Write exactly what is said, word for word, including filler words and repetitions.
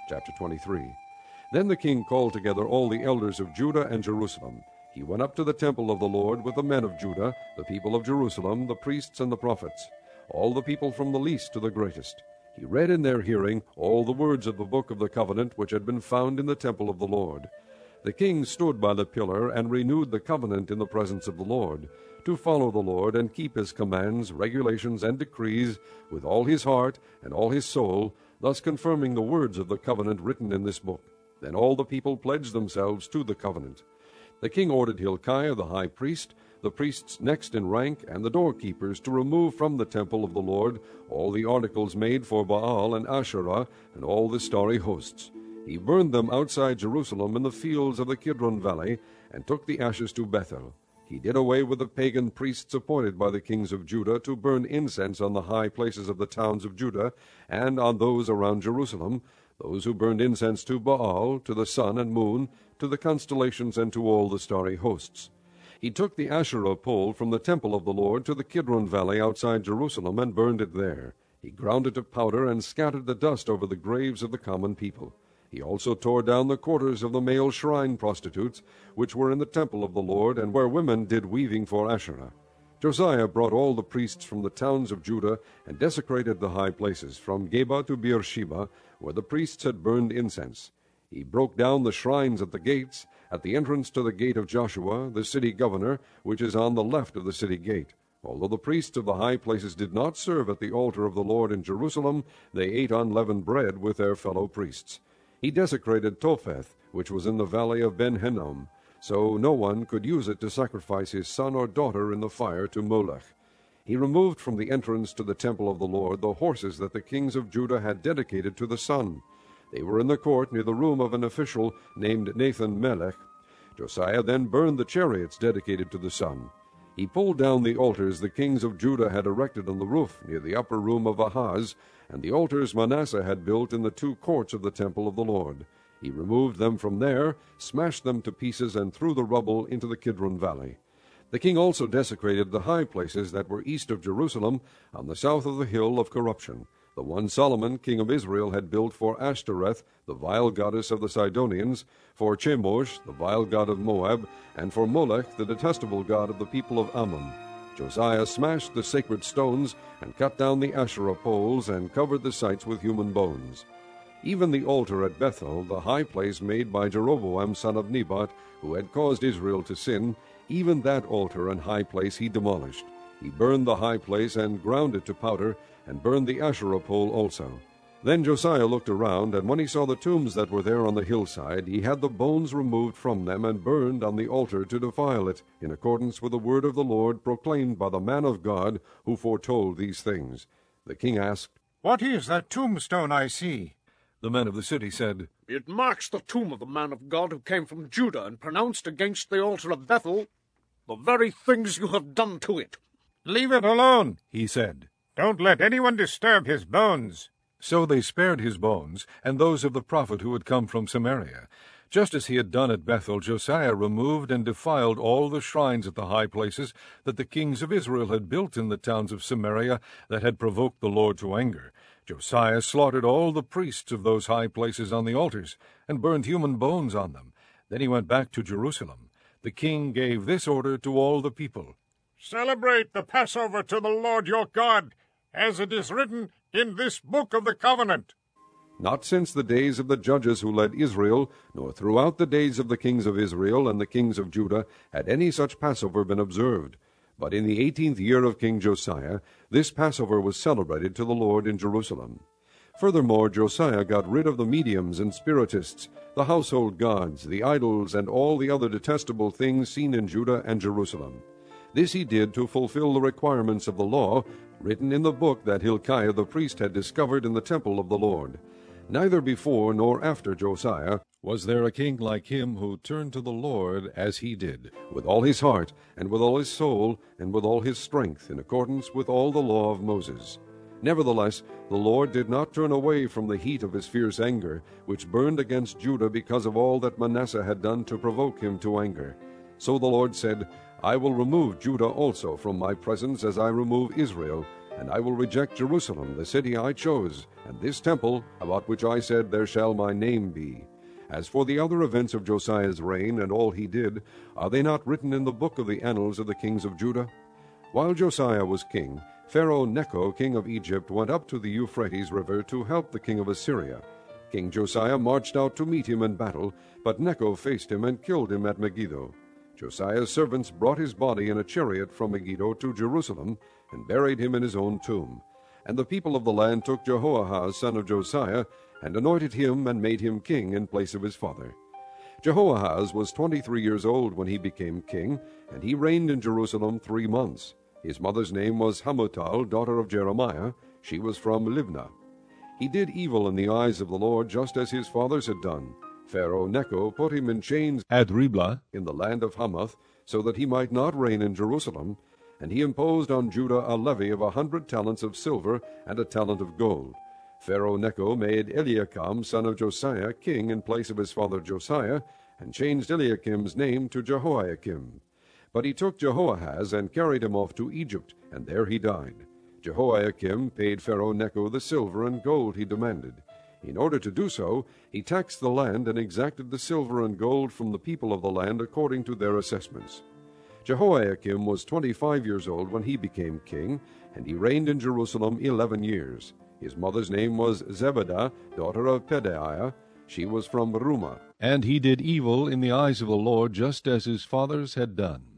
Chapter twenty-three. Then the king called together all the elders of Judah and Jerusalem. He went up to the temple of the Lord with the men of Judah, the people of Jerusalem, the priests and the prophets, all the people from the least to the greatest. He read in their hearing all the words of the book of the covenant which had been found in the temple of the Lord. The king stood by the pillar and renewed the covenant in the presence of the Lord, to follow the Lord and keep his commands, regulations, and decrees with all his heart and all his soul, thus confirming the words of the covenant written in this book. Then all the people pledged themselves to the covenant. The king ordered Hilkiah the high priest, the priests next in rank, and the doorkeepers to remove from the temple of the Lord all the articles made for Baal and Asherah and all the starry hosts. He burned them outside Jerusalem in the fields of the Kidron valley, and took the ashes to Bethel. He did away with the pagan priests appointed by the kings of Judah to burn incense on the high places of the towns of Judah and on those around Jerusalem, those who burned incense to Baal, to the sun and moon, to the constellations, and to all the starry hosts. He took the Asherah pole from the temple of the Lord to the Kidron valley outside Jerusalem and burned it there. He ground it to powder and scattered the dust over the graves of the common people. He also tore down the quarters of the male shrine prostitutes, which were in the temple of the Lord, and where women did weaving for Asherah. Josiah brought all the priests from the towns of Judah and desecrated the high places, from Geba to Beersheba, where the priests had burned incense. He broke down the shrines at the gates, at the entrance to the gate of Joshua, the city governor, which is on the left of the city gate. Although the priests of the high places did not serve at the altar of the Lord in Jerusalem, they ate unleavened bread with their fellow priests. He desecrated Topheth, which was in the valley of Ben-Hinnom, so no one could use it to sacrifice his son or daughter in the fire to Molech. He removed from the entrance to the temple of the Lord the horses that the kings of Judah had dedicated to the sun. They were in the court near the room of an official named Nathan Melech. Josiah then burned the chariots dedicated to the sun. He pulled down the altars the kings of Judah had erected on the roof near the upper room of Ahaz, and the altars Manasseh had built in the two courts of the temple of the Lord. He removed them from there, smashed them to pieces, and threw the rubble into the Kidron valley. The king also desecrated the high places that were east of Jerusalem, on the south of the hill of corruption, the one Solomon, king of Israel, had built for Ashtoreth, the vile goddess of the Sidonians, for Chemosh, the vile god of Moab, and for Molech, the detestable god of the people of Ammon. Josiah smashed the sacred stones, and cut down the Asherah poles, and covered the sites with human bones. Even the altar at Bethel, the high place made by Jeroboam son of Nebat, who had caused Israel to sin, even that altar and high place he demolished. He burned the high place and ground it to powder, and burned the Asherah pole also. Then Josiah looked around, and when he saw the tombs that were there on the hillside, he had the bones removed from them and burned on the altar to defile it, in accordance with the word of the Lord proclaimed by the man of God who foretold these things. The king asked, "What is that tombstone I see?" The men of the city said, "It marks the tomb of the man of God who came from Judah and pronounced against the altar of Bethel the very things you have done to it." "Leave it alone," he said. "Don't let anyone disturb his bones." So they spared his bones, and those of the prophet who had come from Samaria. Just as he had done at Bethel, Josiah removed and defiled all the shrines at the high places that the kings of Israel had built in the towns of Samaria that had provoked the Lord to anger. Josiah slaughtered all the priests of those high places on the altars, and burned human bones on them. Then he went back to Jerusalem. The king gave this order to all the people: "Celebrate the Passover to the Lord your God, as it is written in this book of the covenant." Not since the days of the judges who led Israel, nor throughout the days of the kings of Israel and the kings of Judah, had any such Passover been observed. But in the eighteenth year of King Josiah, this Passover was celebrated to the Lord in Jerusalem. Furthermore, Josiah got rid of the mediums and spiritists, the household gods, the idols, and all the other detestable things seen in Judah and Jerusalem. This he did to fulfill the requirements of the law, written in the book that Hilkiah the priest had discovered in the temple of the Lord. Neither before nor after Josiah was there a king like him who turned to the Lord as he did, with all his heart, and with all his soul, and with all his strength, in accordance with all the law of Moses. Nevertheless, the Lord did not turn away from the heat of his fierce anger, which burned against Judah because of all that Manasseh had done to provoke him to anger. So the Lord said, "I will remove Judah also from my presence as I remove Israel, And I will reject Jerusalem, the city I chose, and this temple, about which I said, There shall my name be. As for the other events of Josiah's reign, and all he did, are they not written in the book of the annals of the kings of Judah? While Josiah was king, Pharaoh Necho, king of Egypt, went up to the Euphrates River to help the king of Assyria. King Josiah marched out to meet him in battle, but Necho faced him and killed him at Megiddo. Josiah's servants brought his body in a chariot from Megiddo to Jerusalem, and buried him in his own tomb. And the people of the land took Jehoahaz son of Josiah, and anointed him and made him king in place of his father. Jehoahaz was twenty-three years old when he became king, and he reigned in Jerusalem three months. His mother's name was Hamutal, daughter of Jeremiah. She was from Libnah. He did evil in the eyes of the Lord, just as his fathers had done. Pharaoh Necho put him in chains at Riblah in the land of Hamath, so that he might not reign in Jerusalem, and he imposed on Judah a levy of a hundred talents of silver and a talent of gold. Pharaoh Necho made Eliakim son of Josiah king in place of his father Josiah, and changed Eliakim's name to Jehoiakim. But he took Jehoahaz and carried him off to Egypt, and there he died. Jehoiakim paid Pharaoh Necho the silver and gold he demanded. In order to do so, he taxed the land and exacted the silver and gold from the people of the land according to their assessments. Jehoiakim was twenty-five years old when he became king, and he reigned in Jerusalem eleven years. His mother's name was Zebedah, daughter of Pedaiah. She was from Rumah. And he did evil in the eyes of the Lord, just as his fathers had done.